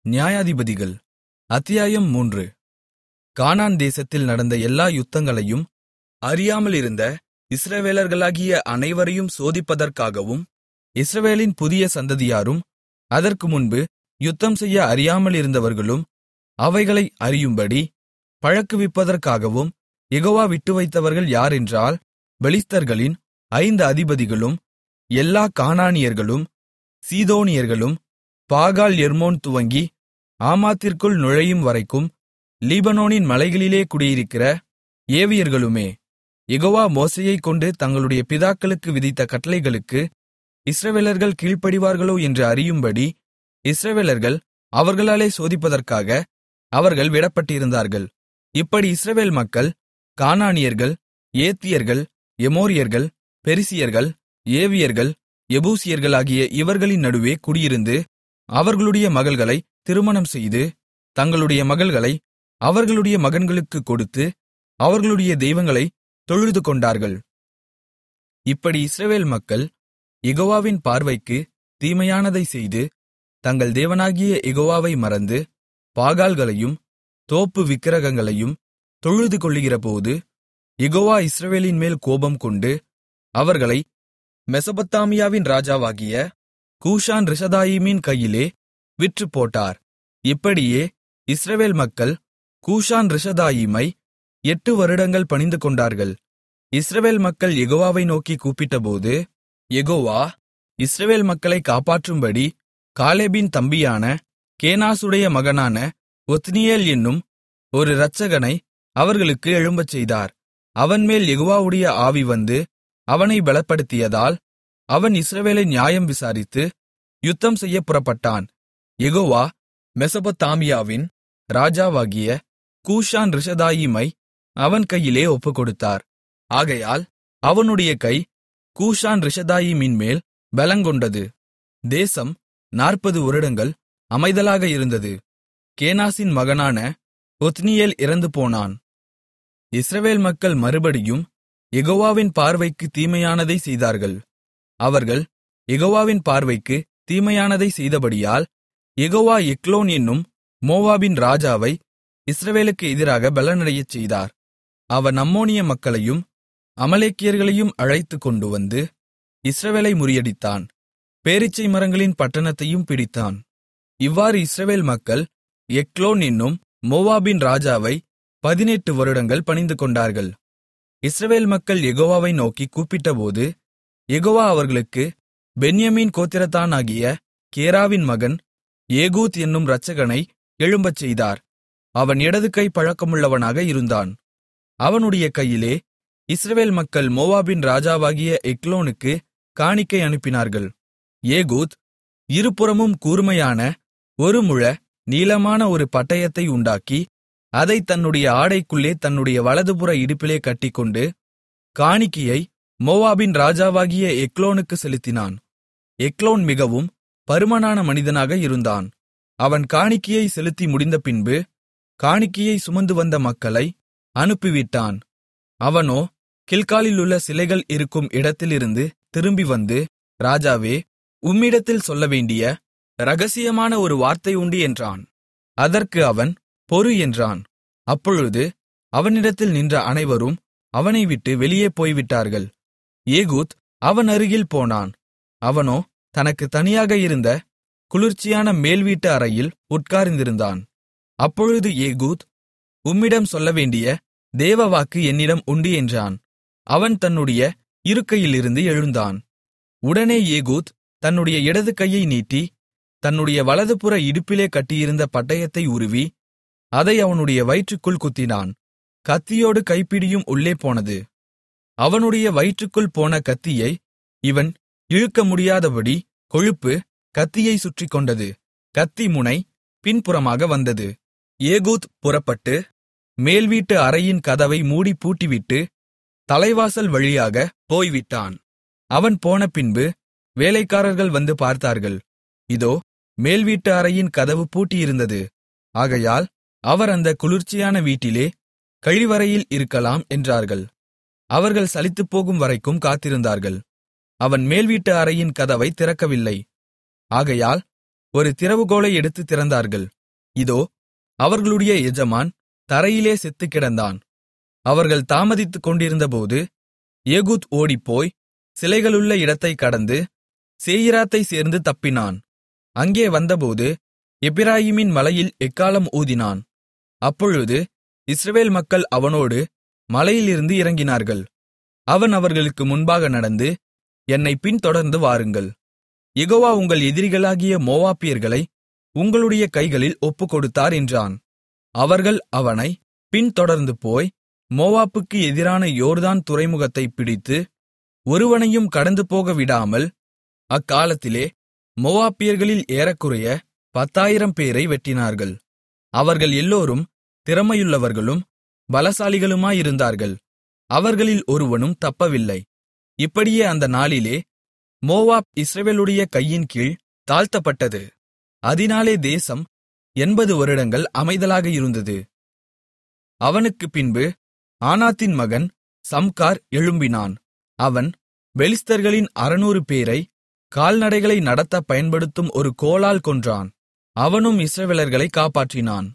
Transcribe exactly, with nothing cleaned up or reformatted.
நியாயாதிபதிகள் அத்தியாயம் மூன்று. கானான் தேசத்தில் நடந்த எல்லா யுத்தங்களையும் அறியாமலிருந்த இஸ்ரவேலர்களாகிய அனைவரையும் சோதிப்பதற்காகவும், இஸ்ரவேலின் புதிய சந்ததியாரும் அதற்கு முன்பு யுத்தம்செய்ய அறியாமலிருந்தவர்களும் அவைகளை அறியும்படி பழக்குவிப்பதற்காகவும் யெகோவா விட்டுவைத்தவர்கள் யாரென்றால், பெலிஸ்தர்களின் ஐந்து அதிபதிகளும் எல்லாக் கானானியர்களும் சீதோனியர்களும் பாகால் எர்மோன் துவங்கி ஆமாத்திற்குள் நுழையும் வரைக்கும் லீபனோனின் மலைகளிலே குடியிருக்கிற ஏவியர்களுமே. யெகோவா மோசேயைக் கொண்டு தங்களுடைய பிதாக்களுக்கு விதித்த கட்டளைகளுக்கு இஸ்ரவேலர்கள் கீழ்ப்படிவார்களோ என்று அறியும்படி இஸ்ரவேலர்கள் அவர்களாலே சோதிப்பதற்காக அவர்கள் விடப்பட்டிருந்தார்கள். இப்படி இஸ்ரவேல் மக்கள் கானானியர்கள், ஏத்தியர்கள், எமோரியர்கள், பெரிசியர்கள், ஏவியர்கள், எபூசியர்கள் ஆகிய இவர்களின் நடுவே குடியிருந்து அவர்களுடைய மகள்களை திருமணம் செய்து, தங்களுடைய மகள்களை அவர்களுடைய மகன்களுக்குக் கொடுத்து, அவர்களுடைய தெய்வங்களைத் தொழுதுகொண்டார்கள். இப்படி இஸ்ரவேல் மக்கள் யெகோவாவின் பார்வைக்கு தீமையானதைச் செய்து, தங்கள் தேவனாகிய யெகோவாவை மறந்து பாகால்களையும் தோப்பு விக்கிரகங்களையும் தொழுதுகொள்ளுகிறபோது, யெகோவா இஸ்ரவேலின்மேல் கோபம்கொண்டு அவர்களை மெசொப்பொத்தாமியாவின் ராஜாவாகிய கூசான் ரிஷதாயீமின் கையிலே விற்றுப்போட்டார். இப்படியே இஸ்ரவேல் மக்கள் கூசான் ரிஷதாயீமை எட்டு வருடங்கள் பணிந்துகொண்டார்கள். இஸ்ரவேல் மக்கள் யெகோவாவை நோக்கி கூப்பிட்டபோது, யெகோவா இஸ்ரவேல் மக்களை காப்பாற்றும்படி காலேபின் தம்பியான கேனாசுடைய மகனான ஒத்னியேல் என்னும் ஒரு இரட்சகனை அவர்களுக்கு எழும்பச் செய்தார். அவன்மேல் யெகோவாவுடைய ஆவி வந்து அவனை பலப்படுத்தியதால் அவன் இஸ்ரவேலை நியாயம் விசாரித்து யுத்தம் செய்யப் புறப்பட்டான். யெகோவா மெசொப்பொத்தாமியாவின் ராஜாவாகிய கூசான் ரிஷதாயீமை அவன் கையிலே ஒப்புக்கொடுத்தார். ஆகையால் அவனுடைய கை கூசான் ரிஷதாயீமின் மேல் பலங்கொண்டது. தேசம் நாற்பது வருடங்கள் அமைதலாக இருந்தது. கேனாசின் மகனான ஒத்னியேல் இறந்து போனான். இஸ்ரவேல் மக்கள் மறுபடியும் யெகோவாவின் பார்வைக்கு தீமையானதை செய்தார்கள். அவர்கள் யெகோவாவின் பார்வைக்கு தீமையானதை செய்தபடியால் யெகோவா எக்லோன் என்னும் மோவாபின் ராஜாவை இஸ்ரவேலுக்கு எதிராக பலனடையச் செய்தார். அவன் அம்மோனிய மக்களையும் அமலேக்கியர்களையும் அழைத்துக்கொண்டு வந்து இஸ்ரவேலை முறியடித்தான். பேரீச்சை மரங்களின் பட்டணத்தையும் பிடித்தான். இவ்வாறு இஸ்ரவேல் மக்கள் எக்லோன் என்னும் மோவாபின் ராஜாவை பதினெட்டு வருடங்கள் பணிந்துகொண்டார்கள். இஸ்ரவேல் மக்கள் யெகோவாவை நோக்கி கூப்பிட்டபோது யெகோவா அவர்களுக்கு பென்யமீன் கோத்திரத்தானாகிய கேராவின் மகன் ஏகூத் என்னும் இரட்சகனை எழும்பச் செய்தார். அவன் இடது கை பழக்கமுள்ளவனாக இருந்தான். அவனுடைய கையிலே இஸ்ரவேல் மக்கள் மோவாபின் ராஜாவாகிய எக்லோனுக்கு காணிக்கை அனுப்பினார்கள். ஏகூத் இருபுறமும் கூர்மையான ஒரு முழ நீளமான ஒரு பட்டயத்தை உண்டாக்கி அதைத் தன்னுடைய ஆடைக்குள்ளே தன்னுடைய வலதுபுற இடுப்பிலே கட்டிக்கொண்டு காணிக்கையை மோவாபின் ராஜாவாகிய எக்லோனுக்கு செலுத்தினான். எக்லோன் மிகவும் பருமனான மனிதனாக இருந்தான். அவன் காணிக்கையை செலுத்தி முடிந்த பின்பு காணிக்கையை சுமந்து வந்த மக்களை அனுப்பிவிட்டான். அவனோ கில்காலிலுள்ள சிலைகள் இருக்கும் இடத்திலிருந்து திரும்பி வந்து, ராஜாவே, உம்மிடத்தில் சொல்லவேண்டிய இரகசியமான ஒரு வார்த்தை உண்டு என்றான். அதற்கு அவன் பொறு என்றான். அப்பொழுது அவனிடத்தில் நின்ற அனைவரும் அவனை விட்டு வெளியே போய்விட்டார்கள். ஏகூத் அவன் அருகில் போனான். அவனோ தனக்கு தனியாக இருந்த குளிர்ச்சியான மேல்வீட்டு அறையில் உட்கார்ந்திருந்தான். அப்பொழுது ஏகூத், உம்மிடம் சொல்லவேண்டிய தேவவாக்கு என்னிடம் உண்டு என்றான். அவன் தன்னுடைய இருக்கையிலிருந்து எழுந்தான். உடனே ஏகூத் தன்னுடைய இடது கையை நீட்டி தன்னுடைய வலதுபுற இடுப்பிலே கட்டியிருந்த பட்டயத்தை உருவி அதை அவனுடைய வயிற்றுக்குள் குத்தினான். கத்தியோடு கைப்பிடியும் உள்ளே போனது. அவனுடைய வயிற்றுக்குள் போன கத்தியை இவன் இழுக்க முடியாதபடி கொழுப்பு கத்தியை சுற்றிக் கொண்டது. கத்தி முனை பின்புறமாக வந்தது. ஏகூத் புறப்பட்டு மேல்வீட்டு அறையின் கதவை மூடி பூட்டிவிட்டு தலைவாசல் வழியாக போய்விட்டான். அவன் போன பின்பு வேலைக்காரர்கள் வந்து பார்த்தார்கள். இதோ, மேல்வீட்டு அறையின் கதவு பூட்டியிருந்தது. ஆகையால் அவர் அந்த குளிர்ச்சியான வீட்டிலே கழிவறையில் இருக்கலாம் என்றார்கள். அவர்கள் சலித்துப்போகும் வரைக்கும் காத்திருந்தார்கள். அவன் மேல்வீட்டு அறையின் கதவைத் திறக்கவில்லை. ஆகையால் ஒரு திறவுகோலை எடுத்துத் திறந்தார்கள். இதோ அவர்களுடைய எஜமான் தரையிலே செத்துக்கிடந்தான். அவர்கள் தாமதித்துக் கொண்டிருந்தபோது ஏகூத் ஓடிப்போய் சிலைகளுள்ள இடத்தைக் கடந்து சேயீராத்தைச் சேர்ந்து தப்பினான். அங்கே வந்தபோது எப்பிராயீமின் மலையில் எக்காளம் ஊதினான். அப்பொழுது இஸ்ரவேல் மக்கள் அவனோடு மலையிலிருந்து இறங்கினார்கள். அவன் அவர்களுக்கு முன்பாக நடந்து, என்னைப் பின்தொடர்ந்து வாருங்கள், யெகோவா உங்கள் எதிரிகளாகிய மோவாபியர்களை உங்களுடைய கைகளில் ஒப்புக்கொடுத்தார் என்றான். அவர்கள் அவனைப் பின்தொடர்ந்து போய் மோவாபுக்கு எதிரான யோர்தான் துறைமுகத்தைப் பிடித்து ஒருவனையும் கடந்துபோக விடாமல் அக்காலத்திலே மோவாபியர்களில் ஏறக்குறைய பத்தாயிரம் பேரை வெட்டினார்கள். அவர்கள் எல்லோரும் திறமையுள்ளவர்களும் பலசாலிகளுமாயிருந்தார்கள். அவர்களில் ஒருவனும் தப்பவில்லை. இப்படியே அந்த நாளிலே மோவாப் இஸ்ரவேலுடைய கையின் கீழ் தாழ்த்தப்பட்டது. அதினாலே தேசம் எண்பது வருடங்கள் அமைதலாக இருந்தது. அவனுக்குப் பின்பு ஆனாத்தின் மகன் சம்கார் எழும்பினான். அவன் பெலிஸ்தர்களின் அறுநூறு பேரை கால்நடைகளை நடத்தப் பயன்படுத்தும் ஒரு கோலால் கொன்றான். அவனும் இஸ்ரவேலர்களைக் காப்பாற்றினான்.